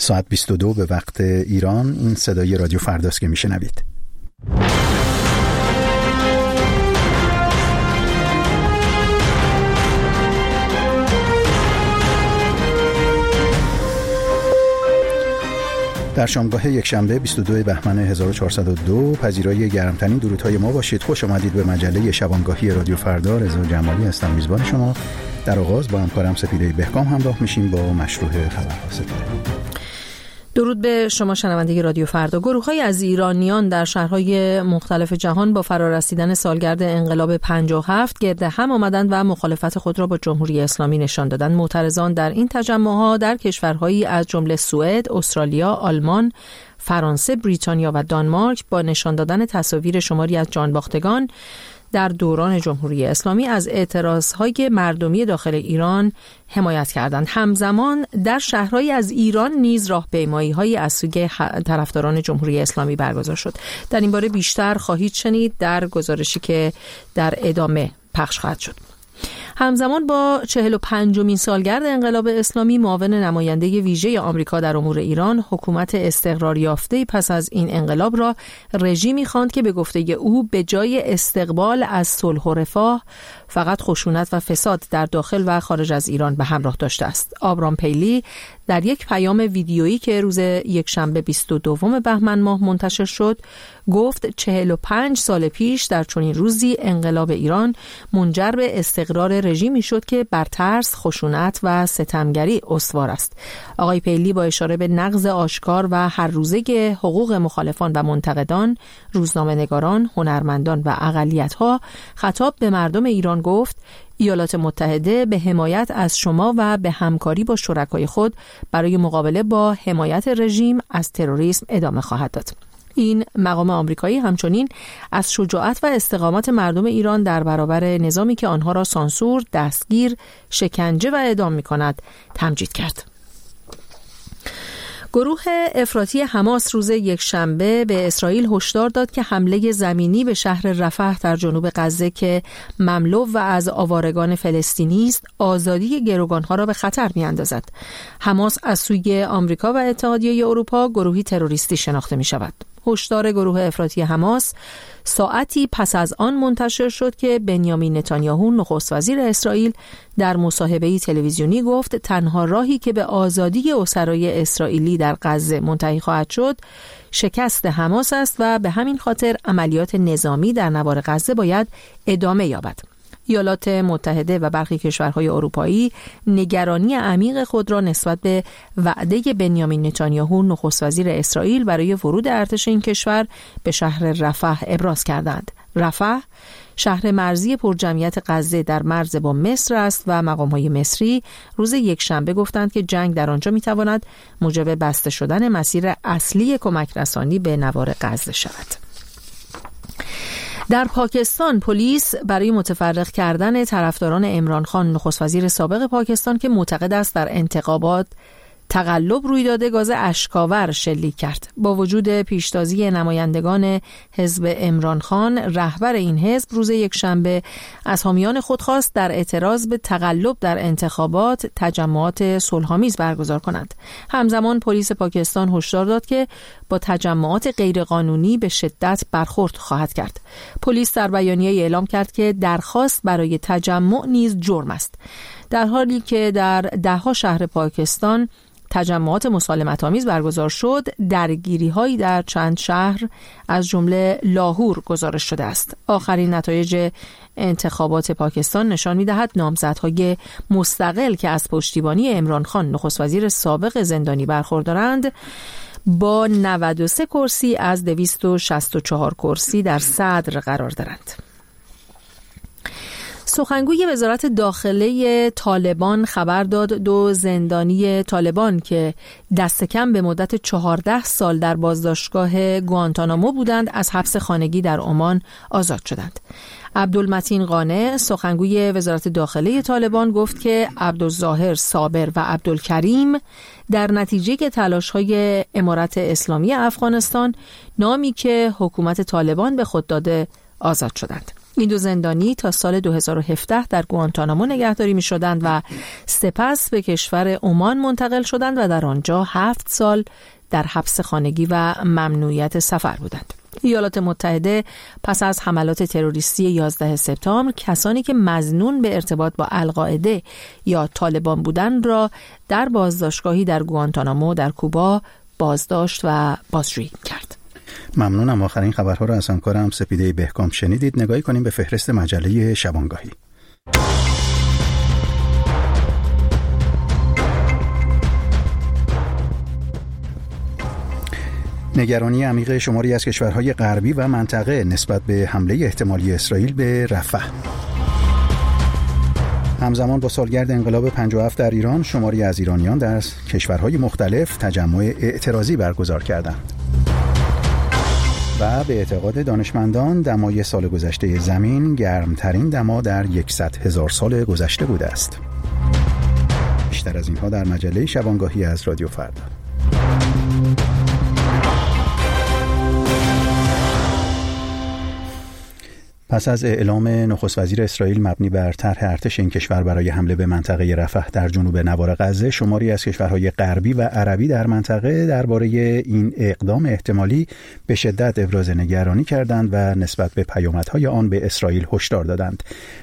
ساعت 22 به وقت ایران. این صدای رادیو فرداست که میشنوید. در شامگاه یکشنبه 22 بهمن 1402 پذیرای گرمترین درودهای ما باشید. خوش آمدید به مجله شبانگاهی رادیو فردا. رضا جمالی هستم میزبان شما. در آغاز با همکارم سپیده بهکام همراه میشیم با مشروع خبرها. سپیده. درود به شما شنونده رادیو فردا. گروه‌های از ایرانیان در شهرهای مختلف جهان با فرارسیدن سالگرد انقلاب 57 گرد هم آمدند و مخالفت خود را با جمهوری اسلامی نشان دادند. معترضان در این تجمع‌ها در کشورهایی از جمله سوئد، استرالیا، آلمان، فرانسه، بریتانیا و دانمارک با نشان دادن تصاویر شماری از جانباختگان در دوران جمهوری اسلامی از اعتراضهای مردمی داخل ایران حمایت کردند. همزمان در شهرهایی از ایران نیز راهپیمایی‌هایی از سوی طرفداران جمهوری اسلامی برگزار شد. در این باره بیشتر خواهید شنید در گزارشی که در ادامه پخش خواهد شد. همزمان با 45مین سالگرد انقلاب اسلامی، معاون نماینده ویژه آمریکا در امور ایران حکومت استقرار یافته پس از این انقلاب را رژیمی خواند که به گفته او به جای استقبال از صلح و رفاه فقط خشونت و فساد در داخل و خارج از ایران به همراه داشته است. آبرام پیلی در یک پیام ویدیویی که روز یکشنبه 22 بهمن ماه منتشر شد گفت 45 سال پیش در چنین روزی انقلاب ایران منجر به استقرار رژیمی شد که بر ترس، خشونت و ستمگری استوار است. آقای پیلی با اشاره به نقض آشکار و هر روزه حقوق مخالفان و منتقدان، روزنامه‌نگاران، هنرمندان و اقلیت‌ها خطاب به مردم ایران گفت ایالات متحده به حمایت از شما و به همکاری با شرکای خود برای مقابله با حمایت رژیم از تروریسم ادامه خواهد داد. این مقام آمریکایی همچنین از شجاعت و استقامت مردم ایران در برابر نظامی که آنها را سانسور، دستگیر، شکنجه و اعدام می‌کند تمجید کرد. گروه افراطی حماس روز یکشنبه به اسرائیل هشدار داد که حمله زمینی به شهر رفح در جنوب غزه که مملو و از آوارگان فلسطینی است، آزادی گروگانها را به خطر می‌اندازد. حماس از سوی آمریکا و اتحادیه اروپا گروهی تروریستی شناخته می‌شود. هشدار گروه افراطی حماس ساعتی پس از آن منتشر شد که بنیامین نتانیاهو نخست وزیر اسرائیل در مصاحبه‌ای تلویزیونی گفت تنها راهی که به آزادی اسرای اسرائیلی در غزه منتهی خواهد شد شکست حماس است و به همین خاطر عملیات نظامی در نوار غزه باید ادامه یابد. ایالات متحده و برخی کشورهای اروپایی نگرانی عمیق خود را نسبت به وعده بنیامین نتانیاهو نخست وزیر اسرائیل برای ورود ارتش این کشور به شهر رفح ابراز کردند. رفح شهر مرزی پرجمعیت غزه در مرز با مصر است و مقام‌های مصری روز یکشنبه گفتند که جنگ در آنجا می‌تواند موجب بسته شدن مسیر اصلی کمک رسانی به نوار غزه شود. در پاکستان پلیس برای متفرق کردن طرفداران عمران خان نخست وزیر سابق پاکستان که معتقد است در انتخابات تقلب روی داده گاز اشک‌آور شلیک کرد. با وجود پیشتازی نمایندگان حزب عمران خان، رهبر این حزب روز یکشنبه از حامیان خود خواست در اعتراض به تقلب در انتخابات تجمعات صلح‌آمیز برگزار کنند. همزمان پلیس پاکستان هشدار داد که با تجمعات غیرقانونی به شدت برخورد خواهد کرد. پلیس در بیانیه اعلام کرد که درخواست برای تجمع نیز جرم است. در حالی که در ده‌ها شهر پاکستان تجمعات مسالمت‌آمیز برگزار شد، درگیری‌هایی در چند شهر از جمله لاهور گزارش شده است. آخرین نتایج انتخابات پاکستان نشان می‌دهد نامزدهای مستقل که از پشتیبانی عمران خان نخست وزیر سابق زندانی برخوردارند با 93 کرسی از 264 کرسی در صدر قرار دارند. سخنگوی وزارت داخله طالبان خبر داد 2 زندانی طالبان که دست کم به مدت 14 سال در بازداشتگاه گوانتانامو بودند از حبس خانگی در عمان آزاد شدند. عبدالمتین قانع سخنگوی وزارت داخله طالبان گفت که عبدالظاهر صابر و عبدالکریم در نتیجه تلاش‌های امارت اسلامی افغانستان، نامی که حکومت طالبان به خود داده، آزاد شدند. این دو زندانی تا سال 2017 در گوانتانامو نگهداری می شدند و سپس به کشور عمان منتقل شدند و در آنجا 7 سال در حبس خانگی و ممنوعیت سفر بودند. ایالات متحده پس از حملات تروریستی 11 سپتامبر کسانی که مظنون به ارتباط با القاعده یا طالبان بودند را در بازداشتگاهی در گوانتانامو در کوبا بازداشت و بازجویی کرد. ممنونم. آخرین خبرها را از همکارم سپیده بهکام شنیدید. نگاهی کنیم به فهرست مجله شبانگاهی. نگرانی عمیق شماری از کشورهای غربی و منطقه نسبت به حمله احتمالی اسرائیل به رفح. همزمان با سالگرد انقلاب 57 در ایران، شماری از ایرانیان در کشورهای مختلف تجمع اعتراضی برگزار کردند. و به اعتقاد دانشمندان دمای سال گذشته زمین گرمترین دما در 100,000 سال گذشته بوده است. بیشتر از اینها در مجله شبانگاهی از رادیو فردا. پس از اعلام نخست وزیر اسرائیل مبنی بر طرح ارتش این کشور برای حمله به منطقه رفح در جنوب نوار غزه، شماری از کشورهای غربی و عربی در منطقه درباره این اقدام احتمالی به شدت ابراز نگرانی کردند و نسبت به پیامدهای آن به اسرائیل هشدار دادند.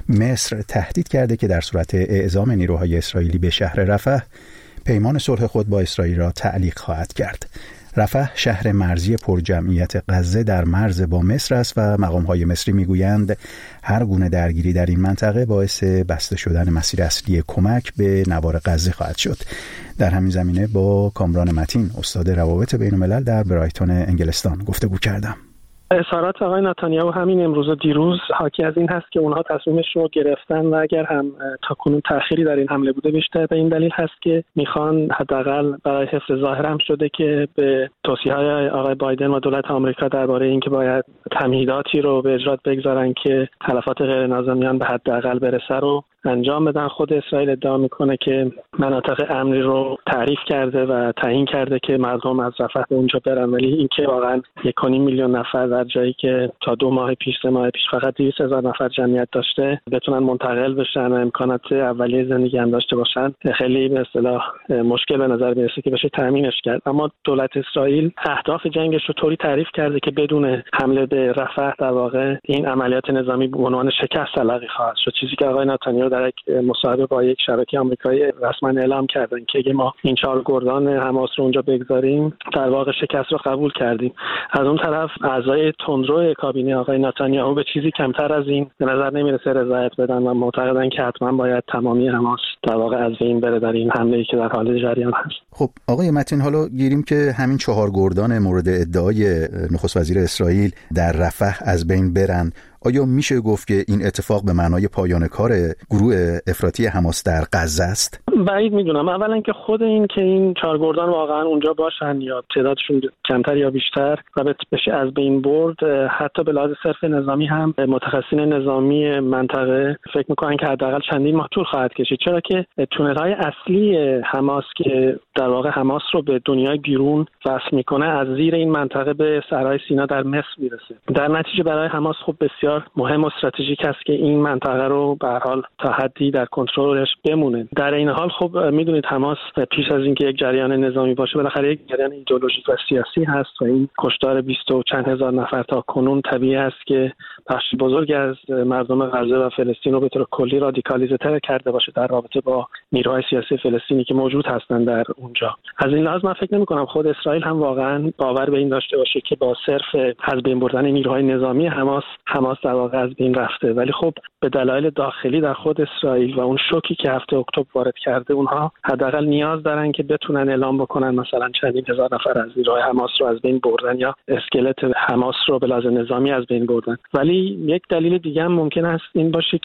مصر تهدید کرده که در صورت اعزام نیروهای اسرائیلی به شهر رفح، پیمان صلح خود با اسرائیل را تعلیق خواهد کرد. رفح شهر مرزی پرجمعیت غزه در مرز با مصر است و مقام‌های مصری میگویند هر گونه درگیری در این منطقه باعث بسته شدن مسیر اصلی کمک به نوار غزه خواهد شد. در همین زمینه با کامران متین، استاد روابط بین‌الملل در برایتون انگلستان گفتگو کردم. اظهارات آقای نتانیاهو همین امروز و دیروز حاکی از این هست که اونها تصمیمش رو گرفتن و اگر هم تاکنون تأخیری در این حمله بوده، بیشتر به این دلیل هست که میخوان حداقل برای حفظ ظاهر هم شده که به توصیه‌های آقای بایدن و دولت آمریکا درباره اینکه باید تمهیداتی رو به اجرا بگذارن که تلفات غیر نظامیان به حداقل برسه رو انجام بدن. خود اسرائیل ادعا میکنه که مناطق امنی رو تعریف کرده و تعیین کرده که مردم از رفح به اونجا برن، ولی اینکه واقعا 1.5 میلیون نفر در جایی که تا 2 ماه پیش 3 ماه پیش فقط 200,000 نفر جمعیت داشته بتونن منتقل بشن و امکانات اولیه زندگی هم داشته باشن، خیلی به اصطلاح مشکل به نظر میرسه که بشه تامینش کرد. اما دولت اسرائیل اهداف جنگش رو طوری تعریف کرده که بدون حمله به رفح در واقع این عملیات نظامی به عنوان شکست تلقی خواهد شد، چیزی که آقای نتانیاهو در یک مصاحبه با یک شبکه آمریکایی رسما اعلام کردن که اگه ما این 4 گردان حماس رو اونجا بگذاریم در واقع شکست رو قبول کردیم. از اون طرف اعضای تندرو کابینه آقای نتانیاهو به چیزی کمتر از این به نظر نمیرسه رضایت بدن و معتقدن که حتما باید تمامی حماس در واقع از بین بره در این حمله‌ای که در حال جریان هست. خب آقای متین، حالا گیریم که همین 4 گردان مورد ادعای نخست وزیر اسرائیل در رفح از بین برن، آیا میشه گفت که این اتفاق به معنای پایان کار گروه افراطی حماس در غزه است؟ بعید میدونم. اولا که خود این که این 4 گردان واقعا اونجا باشن یا تعدادشون کمتر یا بیشتر و بشه از بین برد، حتی به لحاظ صرف نظامی هم متخصصین نظامی منطقه فکر میکنن که حداقل چندین ماه طول خواهد کشید، چرا که تونل‌های اصلی حماس که در واقع حماس رو به دنیای بیرون وصل میکنه از زیر این منطقه به صحرای سینا در مصر میرسه. در نتیجه برای حماس خب بسیار مهم و استراتژیک است که این منطقه رو به هر حال تا حدی در کنترلش بمونه. در این حال خب میدونید حماس پیش از اینکه یک جریان نظامی باشه بالاخره یک جریان ایدئولوژیک و سیاسی هست و این کشتار 20 و چند هزار نفر تا کنون طبیعی است که بخش بزرگی از مردم غزه و فلسطین رو به طور کلی رادیکالیزه تر کرده باشه در رابطه با نیروهای سیاسی فلسطینی که موجود هستند در اونجا. از این لحاظ من فکر نمی‌کنم خود اسرائیل هم واقعا باور به این داشته باشه که با صرف از بین بردن نیروهای نظامی حماس در واقع از بین رفته، ولی خب به دلایل داخلی در خود اسرائیل و اون شوکی که هفته اکتبر وارد کرده، اونها حداقل نیاز دارن که بتونن اعلام بکنن مثلا چندین هزار نفر از نیروهای حماس رو از بین بردن یا اسکلت حماس رو به لحاظ نظامی از بین بردن. ولی یک دلیل دیگه هم ممکن است این باشه که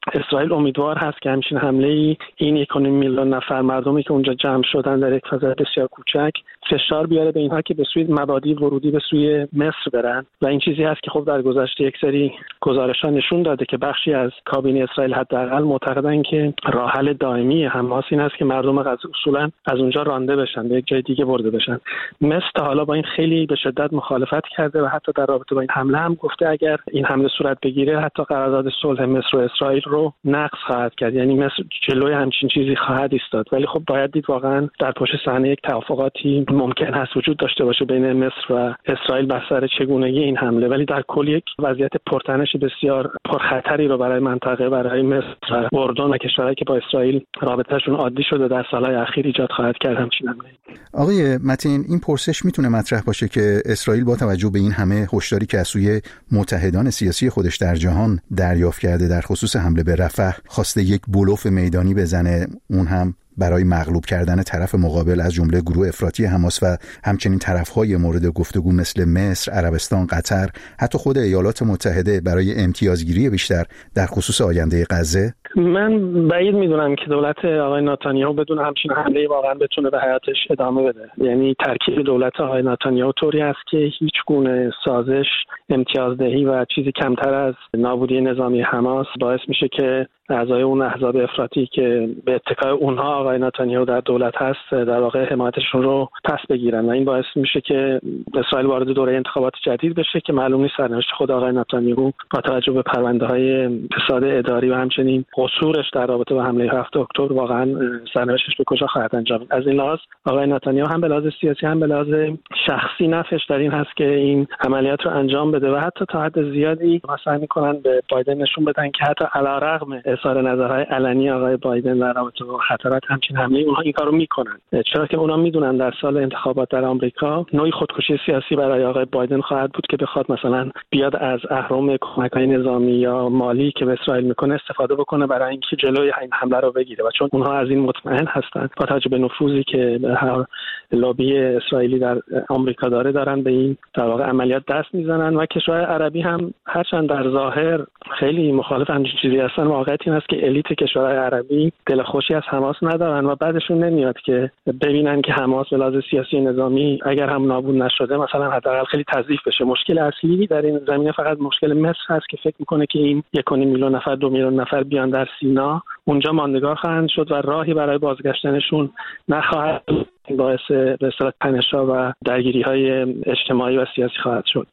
اسرائیل امیدوار هست که همچین حمله‌ای این 1.5 میلیون نفر مردمی که اونجا جمع شدن در یک فضای بسیار کوچک فشار بیاره به اینها که به سوی مبادی ورودی به سوی مصر برن و این چیزی هست که خب در گذشته یک سری گزارش‌ها نشون داده که بخشی از کابینه اسرائیل حداقل معتقدن که راه حل دائمی حماس این است که مردم غزه اصولا از اونجا رانده بشن، به یک جای دیگه برده بشن. مصر تا حالا با این خیلی به شدت مخالفت کرده و حتی در رابطه با این حمله هم گفته اگر این حمله صورت بگیره حتی قرارداد صلح مصر و اسرائیل رو نقض خواهد کرد، یعنی مصر جلوی همچین چیزی خواهد ایستاد. ولی خب باید دید واقعا در پشت صحنه یک توافقاتی ممکن هست وجود داشته باشه بین مصر و اسرائیل بر سر چگونگی این حمله، ولی در کل یک وضعیت پرتنش بسیار پرخطری رو برای منطقه، برای مصر و اردن و کشورهایی که با اسرائیل رابطهشون عادی شده در سالهای اخیر ایجاد خواهد کرد همچین حمله. آقای متین، این پرسش میتونه مطرح باشه که اسرائیل با توجه به این همه هشداری که از سوی متحدان سیاسی خودش در جهان دریافت کرده در خصوص حمله به رفح خواسته یک بلوف میدانی بزنه، اون هم برای مغلوب کردن طرف مقابل از جمله گروه افراطی حماس و همچنین طرف‌های مورد گفتگو مثل مصر، عربستان، قطر، حتی خود ایالات متحده برای امتیازگیری بیشتر در خصوص آینده غزه؟ من بعید میدونم که دولت آقای نتانیاهو بدون همچین حمله واقعا بتونه به حیاتش ادامه بده. یعنی ترکیب دولت آقای نتانیاهو طوری است که هیچ گونه سازش، امتیازدهی و چیزی کمتر از نابودی نظامی حماس باعث میشه که اعضای اون احزاب افراطی که به اتکای اونها آقای نتانیاهو در دولت هست در واقع حمایتشون رو پس بگیرن و این باعث میشه که اسرائیل وارد دوره انتخابات جدید بشه که معلوم نیست سرنوشت خود آقای نتانیاهو با توجه به پرونده‌های فساد اداری و همچنین قصورش در رابطه با حمله 7 اکتبر واقعا سرنوشتش به کجا خواهد انجامید. از این لحاظ آقای نتانیاهو هم به لحاظ سیاسی هم به لحاظ شخصی نفعش در این هست که این عملیات رو انجام بده و حتی تا حد زیادی سعی می‌کنن به بایدن نشون بدن که حتی علیرغم اظهار نظرهای علنی آقای بایدن در رابطه با خطرات همچین حمله اونها این کارو میکنن، چرا که اونها میدونن در سال انتخابات در آمریکا نوعی خودکشی سیاسی برای آقای بایدن خواهد بود که بخواد مثلا بیاد از اهرم کمک‌های نظامی یا مالی که به اسرائیل میکنه استفاده بکنه برای اینکه جلوی این حمله رو بگیره و چون اونها از این مطمئن هستن با توجه به نفوذی که هر لابی اسرائیلی در آمریکا دارن به این در واقع عملیات دست میزنن و کشورهای عربی هم هرچند در ظاهر خیلی مخالف همچین چیزی هستن، واقعیت این است که الیت کشورهای عربی دل خوشی از حماس ندارن و بعدشون نمیاد که ببینن که حماس به لحاظ سیاسی نظامی اگر هم نابود نشده مثلا حداقل خیلی تضعیف بشه. مشکل اصلی در این زمینه فقط مشکل مصر هست که فکر میکنه که این 1.5 میلیون نفر 2 میلیون نفر بیان در سینا اونجا ماندگار خواهند شد و راهی برای بازگشتنشون نخواهد، باعث به اصطلاح تنش‌ها و درگیری‌های اجتماعی و سیاسی خواهد شد.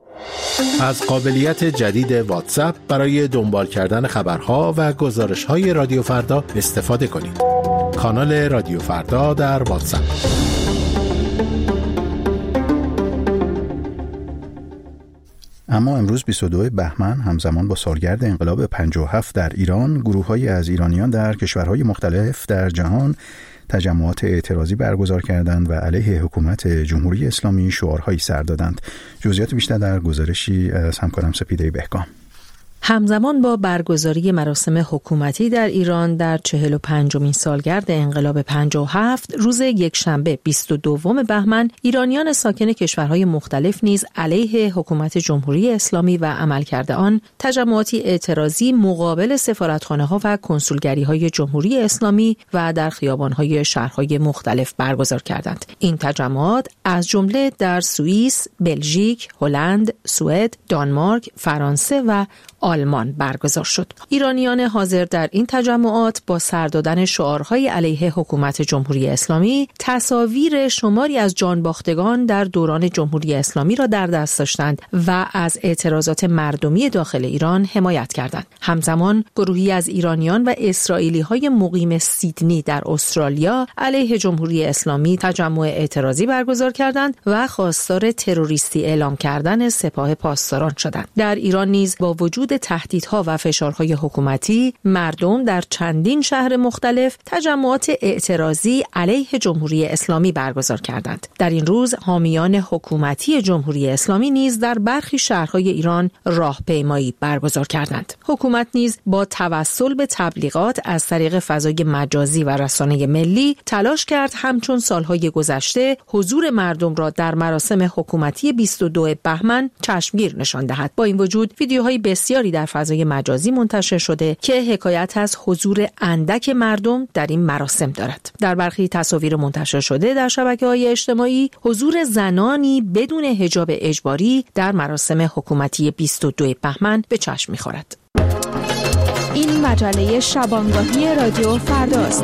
از قابلیت جدید واتساپ برای دنبال کردن خبرها و گزارش‌های رادیو فردا استفاده کنید. کانال رادیو فردا در واتساپ. اما امروز 22 بهمن همزمان با سالگرد انقلاب 57 در ایران، گروه‌هایی از ایرانیان در کشورهای مختلف در جهان تجمعات اعتراضی برگزار کردند و علیه حکومت جمهوری اسلامی شعارهایی سر دادند. جزئیات بیشتر در گزارشی از همکارم سپیده بهکام. همزمان با برگزاری مراسم حکومتی در ایران در 45مین سالگرد انقلاب 57 روز یکشنبه 22 بهمن، ایرانیان ساکن کشورهای مختلف نیز علیه حکومت جمهوری اسلامی و عملکرد آن تجمعاتی اعتراضی مقابل سفارتخانه‌ها و کنسولگری‌های جمهوری اسلامی و در خیابان‌های شهرهای مختلف برگزار کردند. این تجمعات از جمله در سوئیس، بلژیک، هلند، سوئد، دانمارک، فرانسه و آلمان برگزار شد. ایرانیان حاضر در این تجمعات با سر دادن شعارهای علیه حکومت جمهوری اسلامی تصاویر شماری از جانباختگان در دوران جمهوری اسلامی را در دست داشتند و از اعتراضات مردمی داخل ایران حمایت کردند. همزمان گروهی از ایرانیان و اسرائیلی‌های مقیم سیدنی در استرالیا علیه جمهوری اسلامی تجمع اعتراضی برگزار کردند و خواستار تروریستی اعلام کردن سپاه پاسداران شدند. در ایران نیز با وجود تهدیدها و فشارهای حکومتی، مردم در چندین شهر مختلف تجمعات اعتراضی علیه جمهوری اسلامی برگزار کردند. در این روز حامیان حکومتی جمهوری اسلامی نیز در برخی شهرهای ایران راهپیمایی برگزار کردند. حکومت نیز با توسل به تبلیغات از طریق فضای مجازی و رسانه ملی تلاش کرد همچون سالهای گذشته حضور مردم را در مراسم حکومتی 22 بهمن چشمگیر نشان دهد. با این وجود ویدیوهای بسیار بسیاری در فضای مجازی منتشر شده که حکایت از حضور اندک مردم در این مراسم دارد. در برخی تصاویر منتشر شده در شبکه‌های اجتماعی حضور زنانی بدون حجاب اجباری در مراسم حکومتی 22 بهمن به چشم می‌خورد. این مجله شبانگاهی رادیو فرداست.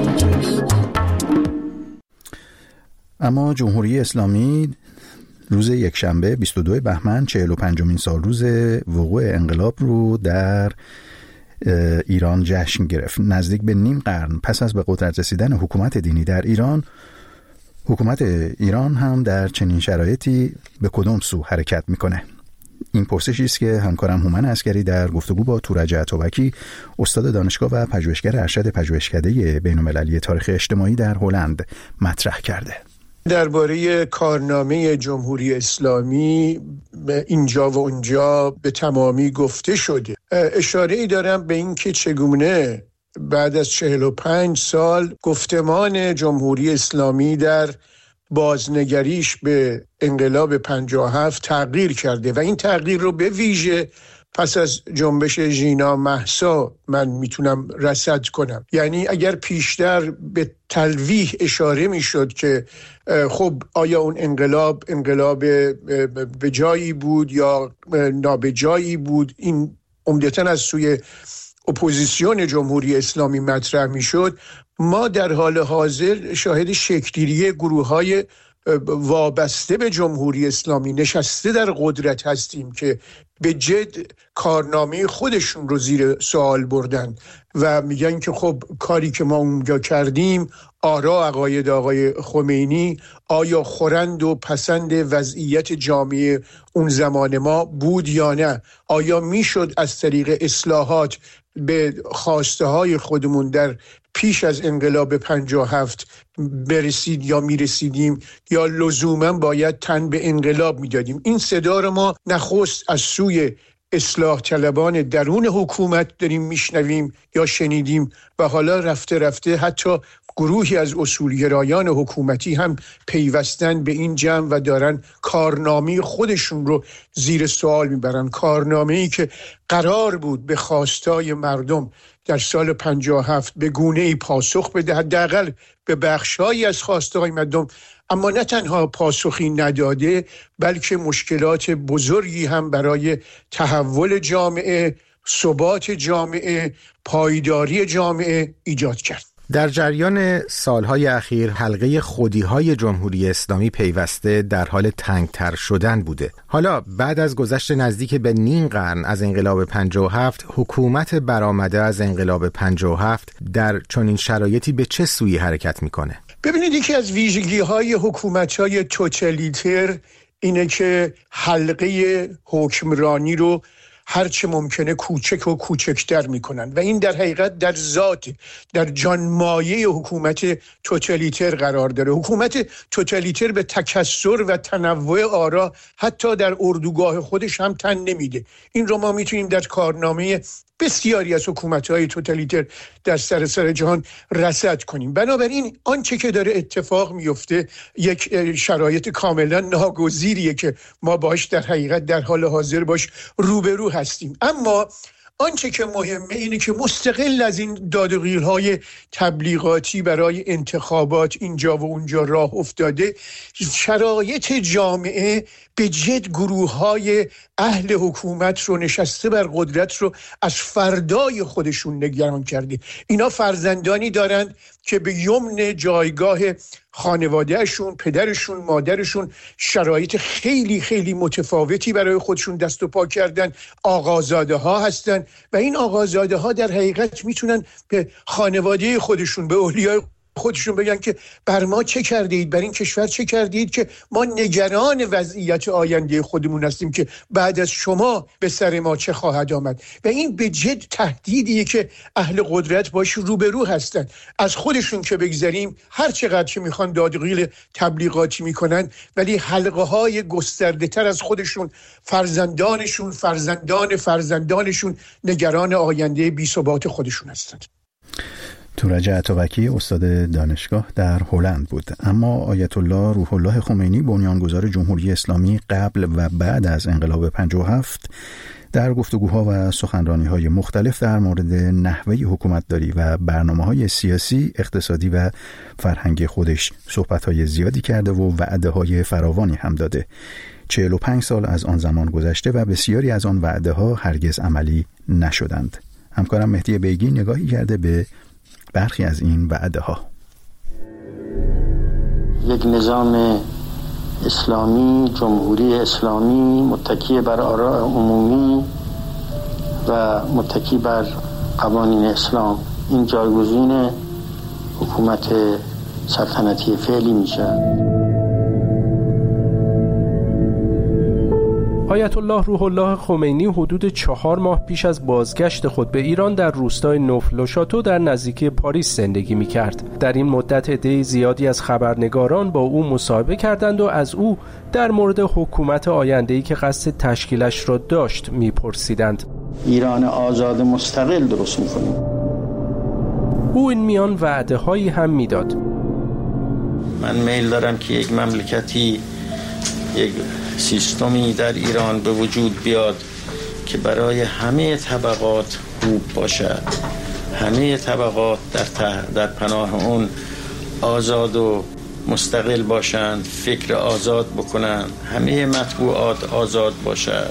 اما جمهوری اسلامی روز یکشنبه 22 بهمن 45مین سال روز وقوع انقلاب رو در ایران جشن گرفت. نزدیک به نیم قرن پس از به قدرت رسیدن حکومت دینی در ایران، حکومت ایران هم در چنین شرایطی به کدام سو حرکت میکنه؟ این پرسشی است که همکارم هومن عسگری در گفتگو با تورج عطابکی، استاد دانشگاه و پژوهشگر ارشد پژوهشکده بین‌المللی تاریخ اجتماعی در هلند مطرح کرده. درباره کارنامه جمهوری اسلامی اینجا و اونجا به تمامی گفته شده. اشاره‌ای دارم به این که چگونه بعد از 45 سال گفتمان جمهوری اسلامی در بازنگریش به انقلاب 57 تغییر کرده و این تغییر رو به ویژه پس از جنبش ژینا مهسا من میتونم رصد کنم. یعنی اگر پیشتر به تلویح اشاره میشد که خب آیا اون انقلاب به جایی بود یا نابجایی بود، این عمدتاً از سوی اپوزیسیون جمهوری اسلامی مطرح میشد، ما در حال حاضر شاهد شکل‌گیری گروه‌های وابسته به جمهوری اسلامی نشسته در قدرت هستیم که به جد کارنامه خودشون رو زیر سوال بردن و میگن که خب کاری که ما اونجا کردیم، آرا عقاید آقای خمینی آیا خورند و پسند وضعیت جامعه اون زمان ما بود یا نه؟ آیا میشد از طریق اصلاحات به خواسته های خودمون در پیش از انقلاب 57 برسید یا میرسیدیم یا لزوما باید تن به انقلاب میدادیم؟ این صدا رو ما نخست از سوی اصلاح طلبان درون حکومت داریم میشنویم یا شنیدیم و حالا رفته رفته حتی گروهی از اصولگرایان حکومتی هم پیوستن به این جمع و دارن کارنامه خودشون رو زیر سوال میبرن. کارنامه‌ای که قرار بود به خواستای مردم در سال 57 به گونه‌ای پاسخ بده، حداقل به بخش‌هایی از خواستای مردم، اما نه تنها پاسخی نداده بلکه مشکلات بزرگی هم برای تحول جامعه، ثبات جامعه، پایداری جامعه ایجاد کرد. در جریان سالهای اخیر حلقه خودی‌های جمهوری اسلامی پیوسته در حال تنگتر شدن بوده. حالا بعد از گذشت نزدیک به نیم قرن از انقلاب 57، حکومت برآمده از انقلاب 57 در چنین شرایطی به چه سوی حرکت میکنه؟ ببینید یکی از ویژگی‌های حکومت‌های توتالیتر اینه که حلقه حکمرانی رو هرچه ممکنه کوچک و کوچکتر میکنن و این در حقیقت در ذات، در جانمایه حکومت توتالیتر قرار داره. حکومت توتالیتر به تکثر و تنوع آرا حتی در اردوگاه خودش هم تن نمیده. این رو ما میتونیم در کارنامه بسیاری از حکومت‌های توتالیتر در سراسر جهان رصد کنیم. بنابراین آنچه که داره اتفاق میفته یک شرایط کاملا ناگزیریه که ما باش در حقیقت در حال حاضر باش روبرو هستیم. اما آنچه که مهمه اینه که مستقل از این دادوغیل‌های تبلیغاتی برای انتخابات اینجا و اونجا راه افتاده، شرایط جامعه به جد گروه‌های اهل حکومت رو نشسته بر قدرت رو از فردای خودشون نگران کرده. اینا فرزندانی دارند که به یمن جایگاه خانوادهشون، پدرشون، مادرشون شرایط خیلی خیلی متفاوتی برای خودشون دست و پا کردن. آقازاده ها هستن و این آقازاده ها در حقیقت میتونن به خانواده خودشون، به اولیای خودشون بگن که بر ما چه کردید، بر این کشور چه کردید که ما نگران وضعیت آینده خودمون هستیم که بعد از شما به سر ما چه خواهد آمد. و این به جد تهدیدیه که اهل قدرت باش روبرو هستن. از خودشون که بگذاریم، هر چقدر که میخوان دادغیل تبلیغاتی میکنن، ولی حلقه های گسترده تر از خودشون، فرزندانشون نگران آینده بی ثبات خودشون هستند. تورج عطابکی استاد دانشگاه در هلند بود. اما آیت الله روح الله خمینی بنیانگذار جمهوری اسلامی قبل و بعد از انقلاب 57 در گفتگوها و سخنرانی‌های مختلف در مورد نحوه حکومتداری و برنامه‌های سیاسی، اقتصادی و فرهنگی خودش صحبت‌های زیادی کرده و وعده‌های فراوانی هم داده. 45 سال از آن زمان گذشته و بسیاری از آن وعده‌ها هرگز عملی نشدند. همکارم مهدی بیگی نگاهی کرده به برخی از این وعده‌ها. یک نظام اسلامی، جمهوری اسلامی متکی بر آراء عمومی و متکی بر قوانین اسلام، این جایگزین حکومت سلطنتی فعلی میشه. آیت الله روح الله خمینی حدود 4 ماه پیش از بازگشت خود به ایران در روستای نوفل-و-شاتو در نزدیکی پاریس زندگی می‌کرد. در این مدت عده زیادی از خبرنگاران با او مصاحبه کردند و از او در مورد حکومت آینده‌ای که قصد تشکیلش را داشت می‌پرسیدند. ایران آزاد مستقل درست می‌کنیم. او این میان وعده‌هایی هم می‌داد. من میل دارم که یک مملکتی، یک سیستمی در ایران به وجود بیاد که برای همه طبقات خوب باشد، همه طبقات در پناه اون آزاد و مستقل باشند، فکر آزاد بکنند، همه مطبوعات آزاد باشد.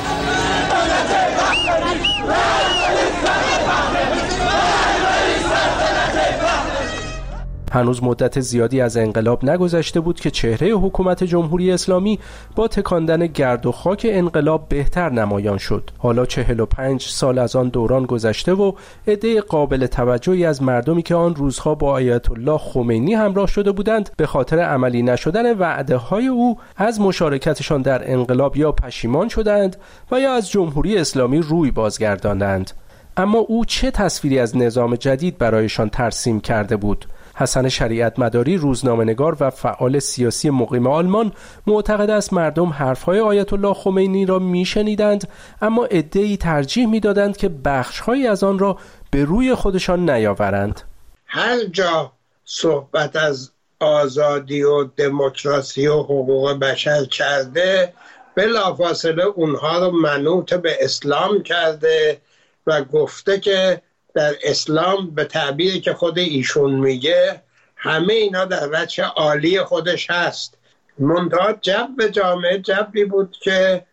هنوز مدت زیادی از انقلاب نگذشته بود که چهره حکومت جمهوری اسلامی با تکاندن گرد و خاک انقلاب بهتر نمایان شد. حالا 45 سال از آن دوران گذشته و عده قابل توجهی از مردمی که آن روزها با آیت الله خمینی همراه شده بودند به خاطر عملی نشدن وعده‌های او از مشارکتشان در انقلاب یا پشیمان شدند و یا از جمهوری اسلامی روی بازگرداندند. اما او چه تصویری از نظام جدید برایشان ترسیم کرده بود؟ حسن شریعت مداری، روزنامه‌نگار و فعال سیاسی مقیم آلمان، معتقد است مردم حرفهای آیت الله خمینی را میشنیدند اما عده‌ای ترجیح میدادند که بخش‌هایی از آن را به روی خودشان نیاورند. هر جا صحبت از آزادی و دموکراسی و حقوق بشر کرده، بلافاصله اونها رو منوط به اسلام کرده و گفته که در اسلام به تعبیری که خود ایشون میگه همه اینا در وجه عالی خودش هست. منتها جو جامعه جوی بود که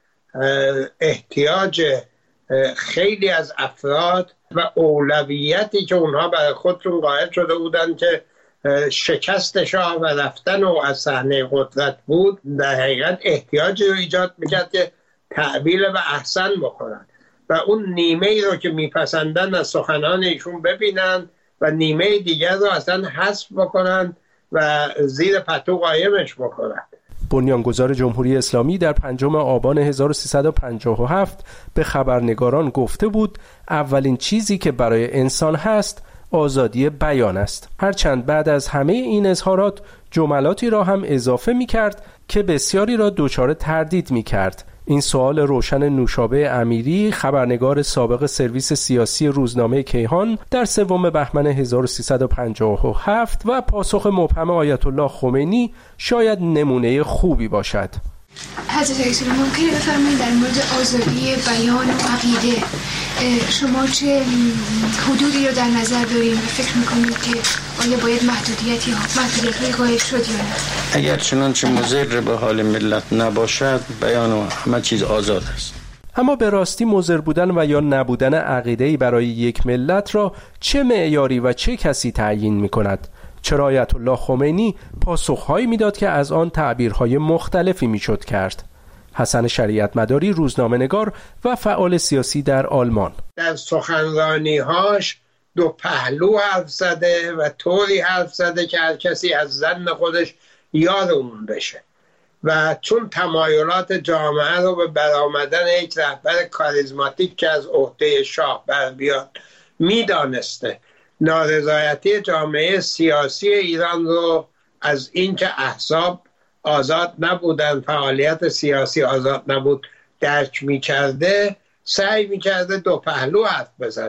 احتیاج خیلی از افراد و اولویتی که اونها برای خودشون قائل شده بودن که شکست شاه و رفتن او از صحنه قدرت بود، در حقیقت احتیاجی رو ایجاد میکرد که تعبیل و احسن بکنن و اون نیمه ای رو که میپسندن از سخنان ایشون ببینن و نیمه دیگر رو اصلا حذف بکنن و زیر پتو قایمش بکنن. بنیانگذار جمهوری اسلامی در 5 آبان 1357 به خبرنگاران گفته بود اولین چیزی که برای انسان هست آزادی بیان است. هرچند بعد از همه این اظهارات جملاتی را هم اضافه می کرد که بسیاری را دچار تردید می کرد. این سوال روشن نوشابه امیری، خبرنگار سابق سرویس سیاسی روزنامه کیهان در 3 بهمن 1357 و پاسخ مبهم آیت الله خمینی شاید نمونه خوبی باشد. حضرت رئیس جمهور ممکنه بفرمایید در مورد آزادی بیان و عقیده شما چه حدودی رو در نظر دارید و فکر میکنید که آیا باید محدودیت‌های قائل شد یا نه؟ اگر چنانچه مضر به حال ملت نباشد بیان و همه چیز آزاد است. اما به راستی مضر بودن و یا نبودن عقیده‌ای برای یک ملت را چه معیاری و چه کسی تعیین می‌کند؟ چرا آیت الله خمینی پاسخهایی میداد که از آن تعبیرهای مختلفی میشد کرد؟ حسن شریعت مداری، روزنامه‌نگار و فعال سیاسی در آلمان، در سخنرانی‌هاش دو پهلو حرف زده و طوری حرف زده که هر کسی از ظن خودش یار اون بشه و چون تمایلات جامعه رو به برآمدن یک رهبر کاریزماتیک که از عهده شاه بر بیاد میدانسته، نارضایتی جامعه سیاسی ایران رو از اینکه احزاب آزاد نبودن، فعالیت سیاسی آزاد نبود درک می‌کرده، سعی می‌کرده دو پهلو حرف بزنه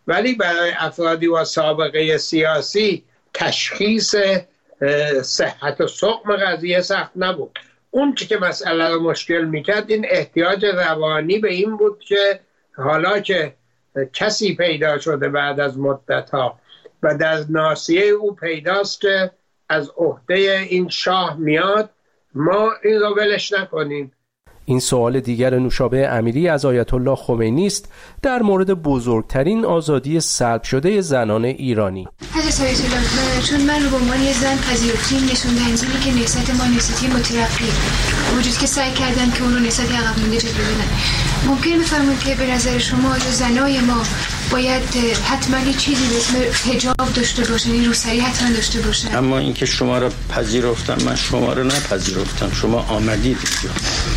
ولی برای افرادی با سابقه سیاسی تشخیص صحت و سقم قضیه سخت نبود. اون که مسئله رو مشکل میکرد این احتیاج روانی به این بود که حالا که کسی پیدا شده بعد از مدت‌ها و در ناصیه او پیداست که از عهده این شاه میاد، ما این رو ولش نکنیم. این سوال دیگر نوشابه امیری از آیت الله خمینی است در مورد بزرگترین آزادی سلب شده زنان ایرانی. حضرت آیت الله، چون من رو به عنوان یه زن پذیرفتیم، نشون دهنده که نهضت ما نهضتی مترقی وجود که سعی کردن که اون رو نهضت عقب مونده جلوه بدن. ممکن بفرمایید که به نظر شما زنای ما باید حتما یه چیزی به اسم حجاب داشته باشن، این روسری حتما داشته باشن؟ اما اینکه شما رو پذیرفتم، من شما رو نپذیرفتم، شما آمدید اینجا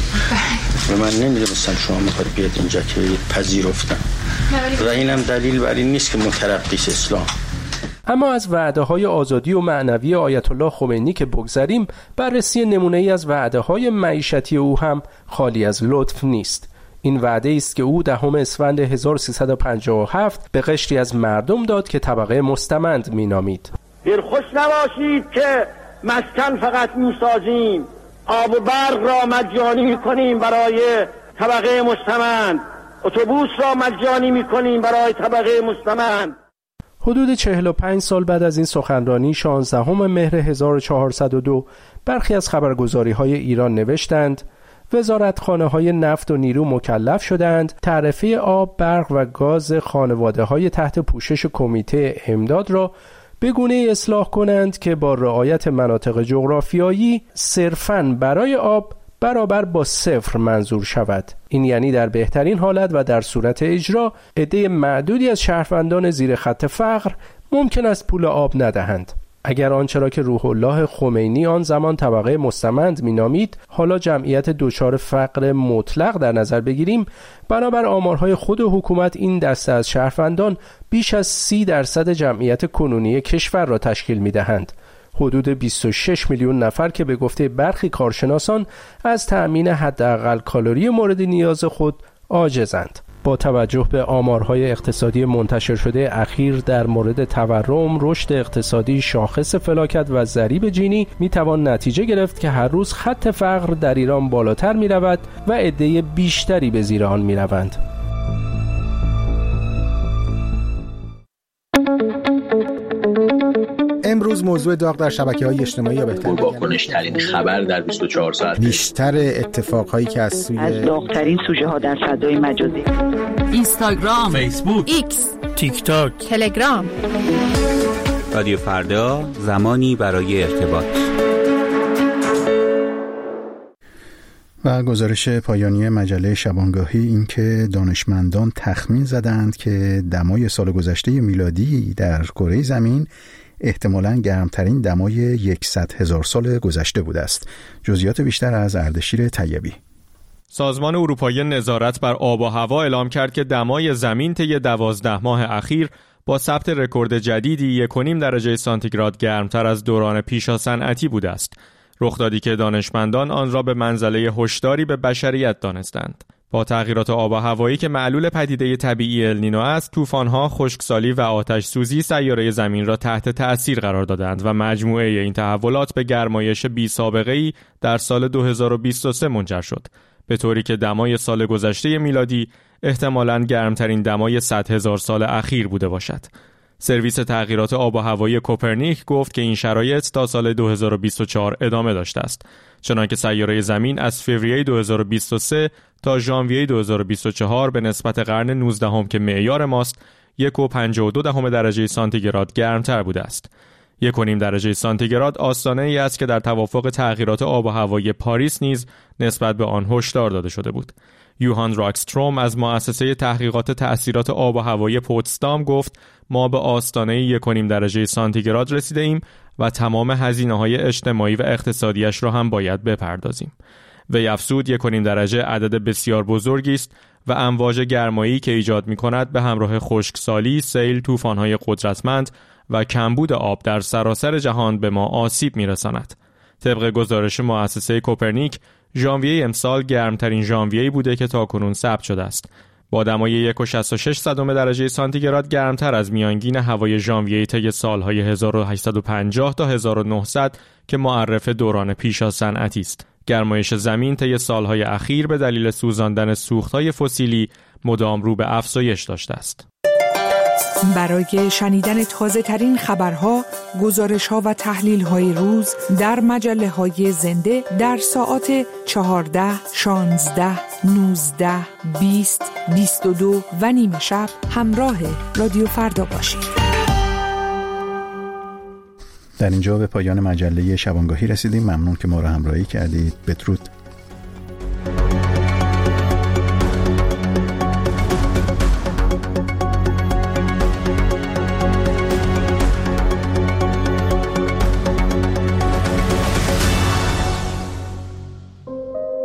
و من نمیدونستم شما میخواید بیاد اینجا که پذیرفتم و اینم دلیل بر این نیست که مترقی اسلام. اما از وعده‌های آزادی و معنوی آیت الله خمینی که بگذریم، بررسی نمونه‌ای از وعده‌های معیشتی او هم خالی از لطف نیست. این وعده است که او 10 اسفند 1357 به قشری از مردم داد که طبقه مستمند مینامید. دلخوش نباشید که مسکن فقط میسازیم، آب و برق را مجانی میکنیم برای طبقه مستمند، اتوبوس را مجانی میکنیم برای طبقه مستمند. حدود 45 سال بعد از این سخنرانی 16 مهر 1402 برخی از خبرگزاری‌های ایران نوشتند وزارتخانه‌های نفت و نیرو مکلف شدند تعرفه آب، برق و گاز خانواده‌های تحت پوشش کمیته امداد را به گونه‌ای اصلاح کنند که با رعایت مناطق جغرافیایی صرفاً برای آب برابر با 0 منظور شود. این یعنی در بهترین حالت و در صورت اجرا عده معدودی از شهروندان زیر خط فقر ممکن است پول آب ندهند. اگر آنچه را که روح الله خمینی آن زمان طبقه مستمند مینامید حالا جمعیت دچار فقر مطلق در نظر بگیریم، بنابر آمارهای خود حکومت این دسته از شهروندان بیش از 30% جمعیت کنونی کشور را تشکیل می‌دهند. حدود 26 میلیون نفر که به گفته برخی کارشناسان از تأمین حداقل کالری مورد نیاز خود عاجزند. با توجه به آمارهای اقتصادی منتشر شده اخیر در مورد تورم، رشد اقتصادی، شاخص فلاکت و ضریب جینی میتوان نتیجه گرفت که هر روز خط فقر در ایران بالاتر میرود و عده بیشتری به زیر آن میروند. امروز موضوع داغ در شبکه‌های اجتماعی یا بهتر واکنش‌ترین خبر در 24 ساعت، بیشتر اتفاقهایی که از داغ‌ترین سوژه‌ها در فضای مجازی، اینستاگرام، فیسبوک، ایکس، تیک تاک، تلگرام. رادیو فردا، زمانی برای ارتباط. و گزارش پایانی مجله شبانگاهی این که دانشمندان تخمین زدند که دمای سال گذشته میلادی در کره زمین احتمالاً گرمترین دمای 100,000 سال گذشته بوده است. جزئیات بیشتر از اردشیر طیبی. سازمان اروپایی نظارت بر آب و هوا اعلام کرد که دمای زمین طی 12 ماه اخیر با ثبت رکورد جدیدی 1.5 درجه سانتیگراد گرمتر از دوران پیشا صنعتی بوده است. رخدادی که دانشمندان آن را به منزله هشداری به بشریت دانستند. با تغییرات آب و هوایی که معلول پدیده طبیعی النینو است، طوفان‌ها، خشکسالی و آتش سوزی سیاره زمین را تحت تأثیر قرار دادند و مجموعه این تحولات به گرمایش بی‌سابقه‌ای در سال 2023 منجر شد، به طوری که دمای سال گذشته میلادی احتمالاً گرمترین دمای 100,000 سال اخیر بوده باشد. سرویس تغییرات آب و هوایی کوپرنیک گفت که این شرایط تا سال 2024 ادامه داشته است، چنانکه سیاره زمین از فوریه 2023 تا ژانویه 2024 به نسبت قرن 19 که معیار ماست 1.52 درجه سانتیگراد گرمتر بوده است. 1.5 درجه سانتیگراد آستانه ای است که در توافق تغییرات آب و هوایی پاریس نیز نسبت به آن هشدار داده شده بود. یوهان راکستروم از مؤسسه تحقیقات تأثیرات آب و هوایی پوتسدام گفت ما به آستانه 1.5 درجه سانتیگراد رسیده ایم و تمام هزینه‌های اجتماعی و اقتصادیش را هم باید بپردازیم. وی افزود 1.5 درجه عدد بسیار بزرگی است و امواج گرمایی که ایجاد می‌کند به همراه خشکسالی، سیل، طوفان‌های قدرتمند و کمبود آب در سراسر جهان به ما آسیب می‌رساند. طبق گزارش مؤسسه کوپرنیک، ژانویه امسال گرمترین ژانویه‌ای بوده که تاکنون ثبت شده است. با دمای 1.66 درجه سانتیگراد گرمتر از میانگین هوای ژانویه طی سالهای 1850 تا 1900 که معرف دوران پیشا صنعتی است. گرمایش زمین طی سالهای اخیر به دلیل سوزاندن سوختهای فسیلی مدام رو به افزایش داشته است. برای شنیدن تازه ترین خبرها، گزارش‌ها و تحلیل‌های روز در مجله‌های زنده در ساعات 14، 16، 19، 20، 22 و نیم شب همراه رادیو فردا باشید. در اینجا به پایان مجله شبانگاهی رسیدیم. ممنون که ما را همراهی کردید. بدرود.